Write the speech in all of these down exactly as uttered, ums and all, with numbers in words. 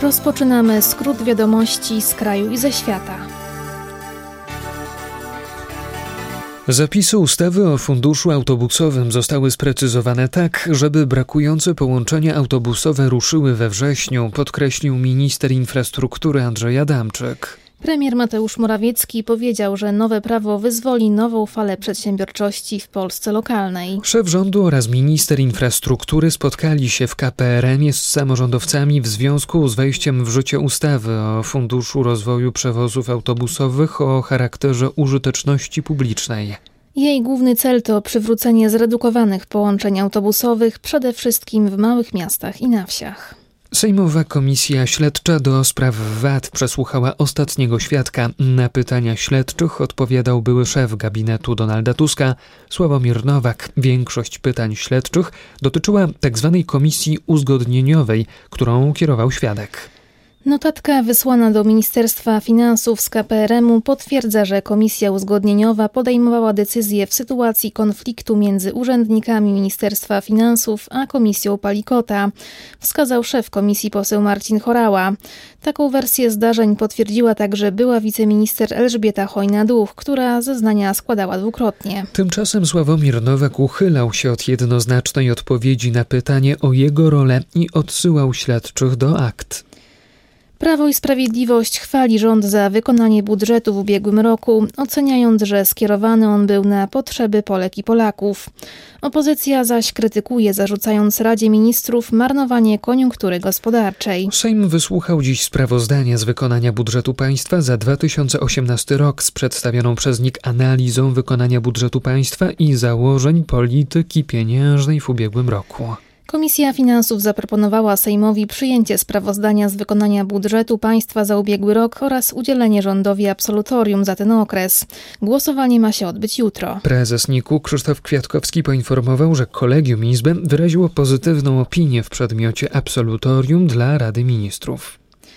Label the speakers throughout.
Speaker 1: Rozpoczynamy skrót wiadomości z kraju i ze świata.
Speaker 2: Zapisy ustawy o funduszu autobusowym zostały sprecyzowane tak, żeby brakujące połączenia autobusowe ruszyły we wrześniu, podkreślił minister infrastruktury Andrzej Adamczyk.
Speaker 1: Premier Mateusz Morawiecki powiedział, że nowe prawo wyzwoli nową falę przedsiębiorczości w Polsce lokalnej.
Speaker 2: Szef rządu oraz minister infrastruktury spotkali się w K P R M-ie z samorządowcami w związku z wejściem w życie ustawy o Funduszu Rozwoju Przewozów Autobusowych o charakterze użyteczności publicznej.
Speaker 1: Jej główny cel to przywrócenie zredukowanych połączeń autobusowych przede wszystkim w małych miastach i na wsiach.
Speaker 2: Sejmowa Komisja Śledcza do spraw V A T przesłuchała ostatniego świadka. Na pytania śledczych odpowiadał były szef gabinetu Donalda Tuska, Sławomir Nowak. Większość pytań śledczych dotyczyła tzw. komisji uzgodnieniowej, którą kierował świadek.
Speaker 1: Notatka wysłana do Ministerstwa Finansów z K P R M-u potwierdza, że komisja uzgodnieniowa podejmowała decyzje w sytuacji konfliktu między urzędnikami Ministerstwa Finansów a Komisją Palikota, wskazał szef komisji poseł Marcin Horała. Taką wersję zdarzeń potwierdziła także była wiceminister Elżbieta Chojna-Duch, która zeznania składała dwukrotnie.
Speaker 2: Tymczasem Sławomir Nowak uchylał się od jednoznacznej odpowiedzi na pytanie o jego rolę i odsyłał śledczych do akt.
Speaker 1: Prawo i Sprawiedliwość chwali rząd za wykonanie budżetu w ubiegłym roku, oceniając, że skierowany on był na potrzeby Polek i Polaków. Opozycja zaś krytykuje, zarzucając Radzie Ministrów marnowanie koniunktury gospodarczej.
Speaker 2: Sejm wysłuchał dziś sprawozdania z wykonania budżetu państwa za dwa tysiące osiemnasty rok z przedstawioną przez N I K analizą wykonania budżetu państwa i założeń polityki pieniężnej w ubiegłym roku.
Speaker 1: Komisja Finansów zaproponowała Sejmowi przyjęcie sprawozdania z wykonania budżetu państwa za ubiegły rok oraz udzielenie rządowi absolutorium za ten okres. Głosowanie ma się odbyć jutro.
Speaker 2: Prezes N I K-u Krzysztof Kwiatkowski poinformował, że Kolegium Izby wyraziło pozytywną opinię w przedmiocie absolutorium dla Rady Ministrów.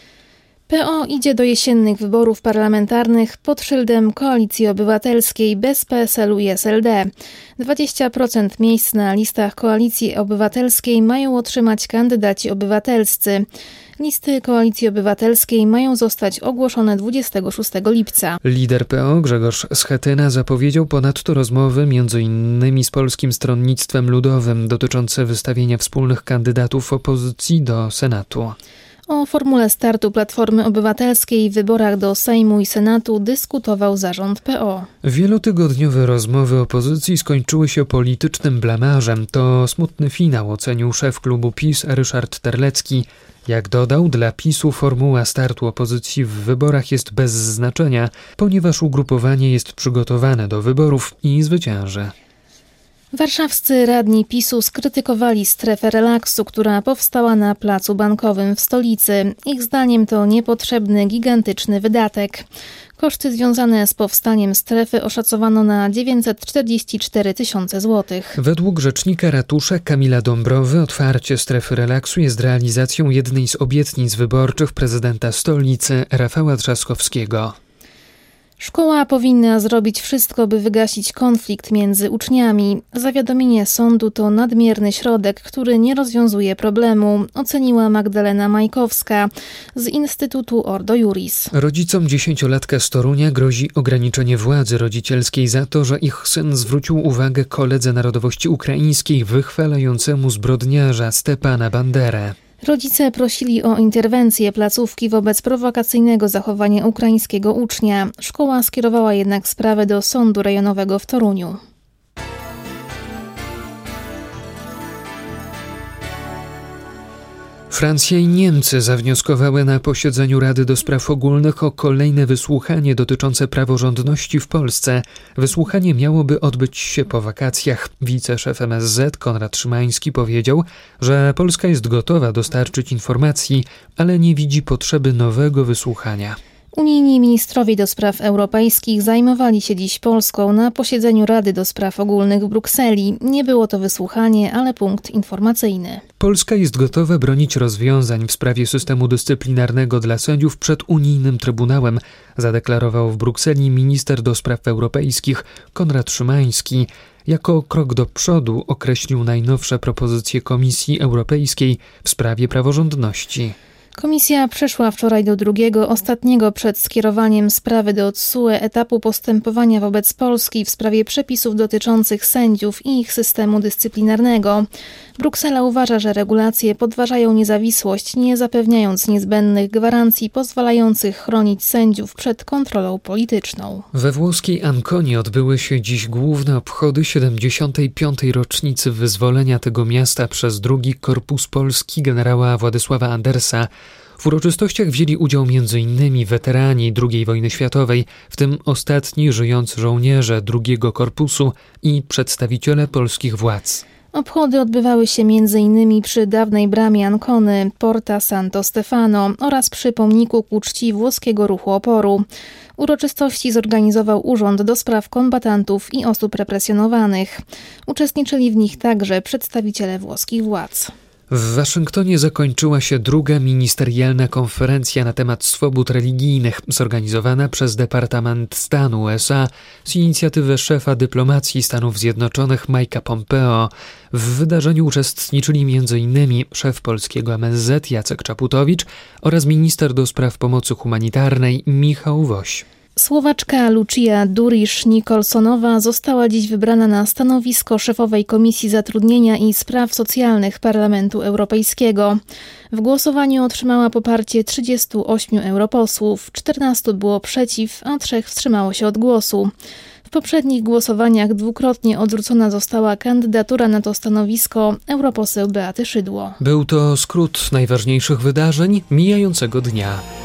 Speaker 1: P O idzie do jesiennych wyborów parlamentarnych pod szyldem Koalicji Obywatelskiej bez P S L u i S L D. dwadzieścia procent miejsc na listach Koalicji Obywatelskiej mają otrzymać kandydaci obywatelscy. Listy Koalicji Obywatelskiej mają zostać ogłoszone dwudziestego szóstego lipca.
Speaker 2: Lider P O Grzegorz Schetyna zapowiedział ponadto rozmowy między innymi z Polskim Stronnictwem Ludowym dotyczące wystawienia wspólnych kandydatów opozycji do Senatu.
Speaker 1: O formule startu Platformy Obywatelskiej w wyborach do Sejmu i Senatu dyskutował zarząd P O.
Speaker 2: Wielotygodniowe rozmowy opozycji skończyły się politycznym blamażem. To smutny finał, ocenił szef klubu PiS Ryszard Terlecki. Jak dodał, dla PiS-u formuła startu opozycji w wyborach jest bez znaczenia, ponieważ ugrupowanie jest przygotowane do wyborów i zwycięży.
Speaker 1: Warszawscy radni PiS-u skrytykowali strefę relaksu, która powstała na placu Bankowym w stolicy. Ich zdaniem to niepotrzebny, gigantyczny wydatek. Koszty związane z powstaniem strefy oszacowano na dziewięćset czterdzieści cztery tysiące złotych.
Speaker 2: Według rzecznika ratusza Kamila Dąbrowy otwarcie strefy relaksu jest realizacją jednej z obietnic wyborczych prezydenta stolicy Rafała Trzaskowskiego.
Speaker 1: Szkoła powinna zrobić wszystko, by wygasić konflikt między uczniami. Zawiadomienie sądu to nadmierny środek, który nie rozwiązuje problemu, oceniła Magdalena Majkowska z Instytutu Ordo Iuris.
Speaker 2: Rodzicom dziesięciolatka z Torunia grozi ograniczenie władzy rodzicielskiej za to, że ich syn zwrócił uwagę koledze narodowości ukraińskiej wychwalającemu zbrodniarza Stepana Banderę.
Speaker 1: Rodzice prosili o interwencję placówki wobec prowokacyjnego zachowania ukraińskiego ucznia. Szkoła skierowała jednak sprawę do Sądu Rejonowego w Toruniu.
Speaker 2: Francja i Niemcy zawnioskowały na posiedzeniu Rady do Spraw Ogólnych o kolejne wysłuchanie dotyczące praworządności w Polsce. Wysłuchanie miałoby odbyć się po wakacjach. Wiceszef M S Z Konrad Szymański powiedział, że Polska jest gotowa dostarczyć informacji, ale nie widzi potrzeby nowego wysłuchania.
Speaker 1: Unijni ministrowie do spraw europejskich zajmowali się dziś Polską na posiedzeniu Rady do Spraw Ogólnych w Brukseli. Nie było to wysłuchanie, ale punkt informacyjny.
Speaker 2: Polska jest gotowa bronić rozwiązań w sprawie systemu dyscyplinarnego dla sędziów przed unijnym Trybunałem, zadeklarował w Brukseli minister do spraw europejskich Konrad Szymański. Jako krok do przodu określił najnowsze propozycje Komisji Europejskiej w sprawie praworządności.
Speaker 1: Komisja przeszła wczoraj do drugiego, ostatniego przed skierowaniem sprawy do T S U E etapu postępowania wobec Polski w sprawie przepisów dotyczących sędziów i ich systemu dyscyplinarnego. Bruksela uważa, że regulacje podważają niezawisłość, nie zapewniając niezbędnych gwarancji pozwalających chronić sędziów przed kontrolą polityczną.
Speaker 2: We włoskiej Anconii odbyły się dziś główne obchody siedemdziesiątej piątej rocznicy wyzwolenia tego miasta przez drugi Korpus Polski generała Władysława Andersa. W uroczystościach wzięli udział między innymi weterani drugiej wojny światowej, w tym ostatni żyjący żołnierze drugiego korpusu i przedstawiciele polskich władz.
Speaker 1: Obchody odbywały się między innymi przy dawnej bramie Ancony, Porta Santo Stefano oraz przy pomniku ku czci włoskiego ruchu oporu. Uroczystości zorganizował Urząd do Spraw Kombatantów i Osób Represjonowanych. Uczestniczyli w nich także przedstawiciele włoskich władz.
Speaker 2: W Waszyngtonie zakończyła się druga ministerialna konferencja na temat swobód religijnych, zorganizowana przez Departament Stanu U S A z inicjatywy szefa dyplomacji Stanów Zjednoczonych Mike'a Pompeo. W wydarzeniu uczestniczyli między innymi szef polskiego M S Z Jacek Czaputowicz oraz minister do spraw pomocy humanitarnej Michał Woś.
Speaker 1: Słowaczka Lucia Durisz-Nikolsonowa została dziś wybrana na stanowisko szefowej Komisji Zatrudnienia i Spraw Socjalnych Parlamentu Europejskiego. W głosowaniu otrzymała poparcie trzydziestu ośmiu europosłów, czternastu było przeciw, a trzech wstrzymało się od głosu. W poprzednich głosowaniach dwukrotnie odrzucona została kandydatura na to stanowisko europoseł Beaty Szydło.
Speaker 2: Był to skrót najważniejszych wydarzeń mijającego dnia.